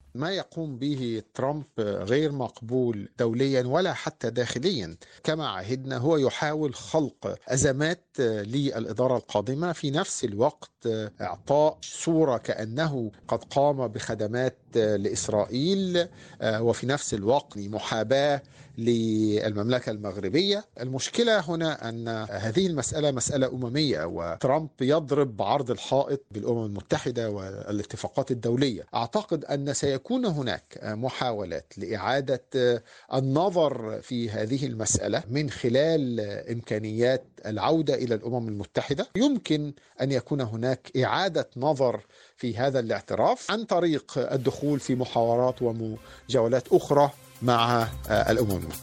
ما يقوم به ترامب غير مقبول دوليا ولا حتى داخليا. كما عهدنا هو يحاول خلق أزمات للإدارة القادمة، في نفس الوقت إعطاء صورة كأنه قد قام بخدمات لإسرائيل، وفي نفس الوقت محاباة للمملكة المغربية. المشكلة هنا أن هذه المسألة مسألة أممية، وترامب يضرب بعرض الحائط بالأمم المتحدة والاتفاقات الدولية. أعتقد أن سيكون هناك محاولات لإعادة النظر في هذه المسألة من خلال إمكانيات العودة إلى الأمم المتحدة. يمكن أن يكون هناك إعادة نظر في هذا الاعتراف عن طريق الدخول في محاورات ومجاولات أخرى مع الأمم المتحدة.